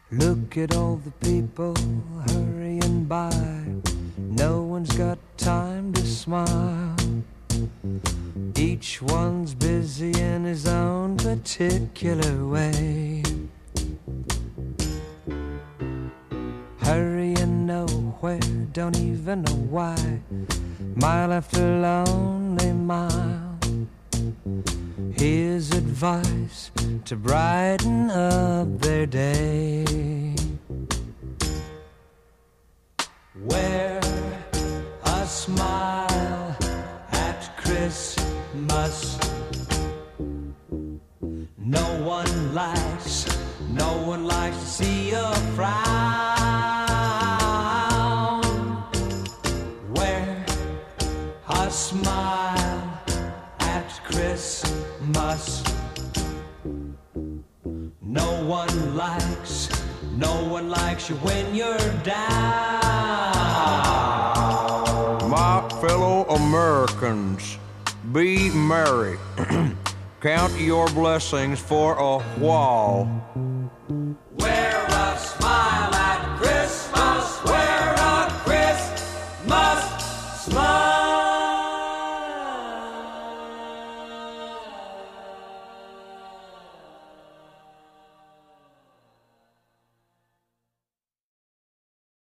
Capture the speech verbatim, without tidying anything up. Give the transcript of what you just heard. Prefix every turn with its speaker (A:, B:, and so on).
A: Look at all the people hurrying by. No one's got time to smile. Each one's busy in his own particular way. Hurrying nowhere, don't even know why. Mile after lonely mile. Here's advice to brighten up their day. Wear a smile at Christmas. No one likes, no one likes to see a frown. Wear a smile at Christmas. No one likes, no one likes you when you're down.
B: My fellow Americans, be merry. Count your blessings for a while.
A: Where